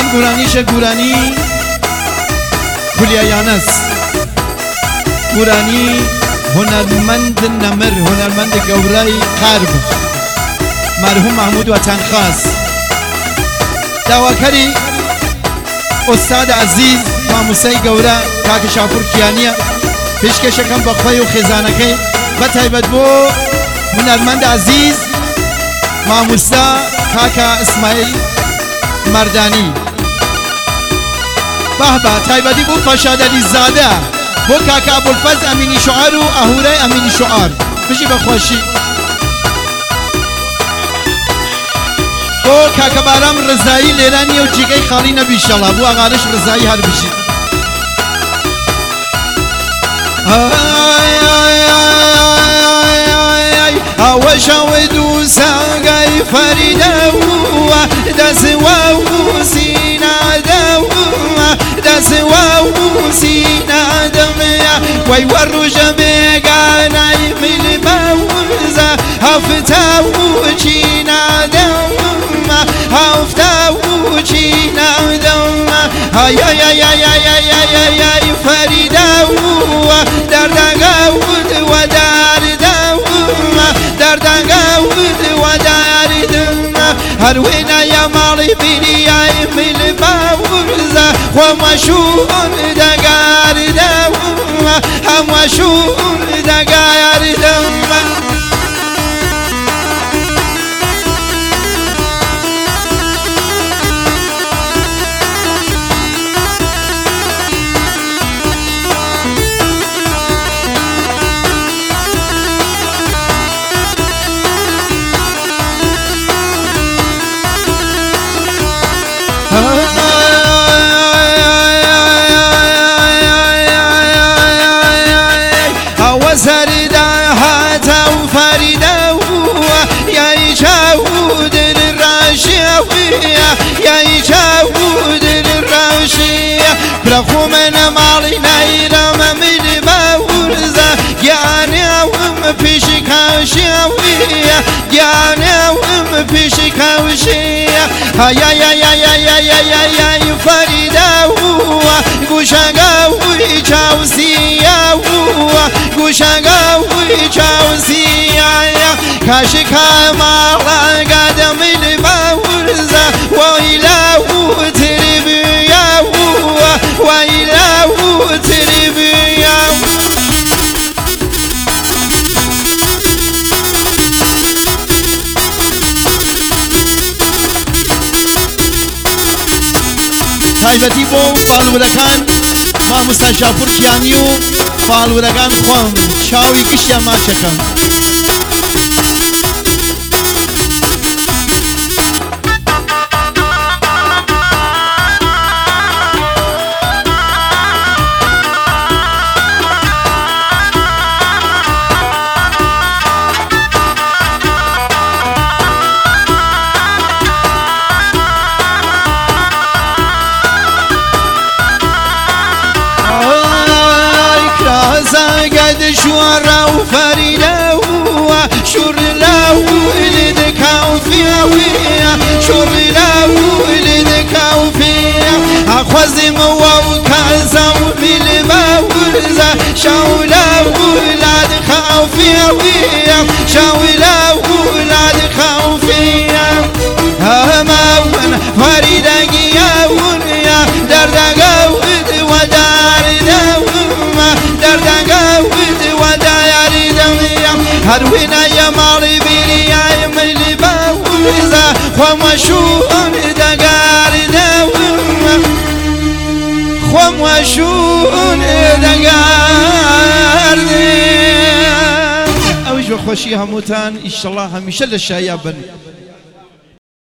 گورانیشه گورانی کلیایانس گورانی هنرمند نمر هنرمند گورای قرب مرحوم محمود وطن خاص دواکری استاد عزیز ماموسای گورا کاک شاپور کیانیه پیشکشکم با خوی و خزانکی و تایبت بو هنرمند عزیز ماموسا کاک اسماعیل مردانی بابا تایبتی بو فشاد علی زاده بو کاک ابوالفضل امینی شعار و اهوره امینی شعار بشی بخوشی بو کاک بارام رضایی لیرانی و جیگه خالی نبی شالله بو اغارش رضایی هر بشی وشود ساقي فريدة دسوا وسينا دوا دسوا وسينا دميا ويورو جميقانا يميل موزة هفتا وشينا دوا هفتا وشينا دوا هيا يا يا يا يا يا يا يا فريدة دردقا ودار دردقاود وداردم هروينا يا مالي بني يا من المورزة ومشون دقاردم ومشون دقاردم برخو من مالي نايرم من باورزة يانا وم پیش کاشیویه یانا وم پیش کاشیه هيا يا يا يا يا يا يا يا فريدة گوشنگاوی چاوسیه گوشنگاوی چاوسیه کاشی کامالا قدم باورزة ویلاو تربیه ویلاو تربیه تایبەتی بۆ فالورەکان مامۆستا شاپور کیانی و فالورەکان خۆم چاوی گشتیان ماچەکەم شورا وفريدة شور لا ولد كوفيا شور لا ولد كوفيا أخوزم وكازا بالباورزة شولا ولاد خوفيا شولا ولاد خوفيا هما فريدة يا دردقا ودار دوما دردقا هروينا يا مالي بيني يا ملي باوزة خمشون دقاردم خمشون دقاردم اوش بخوشي هموتان ان شاء الله هميشه للشايبن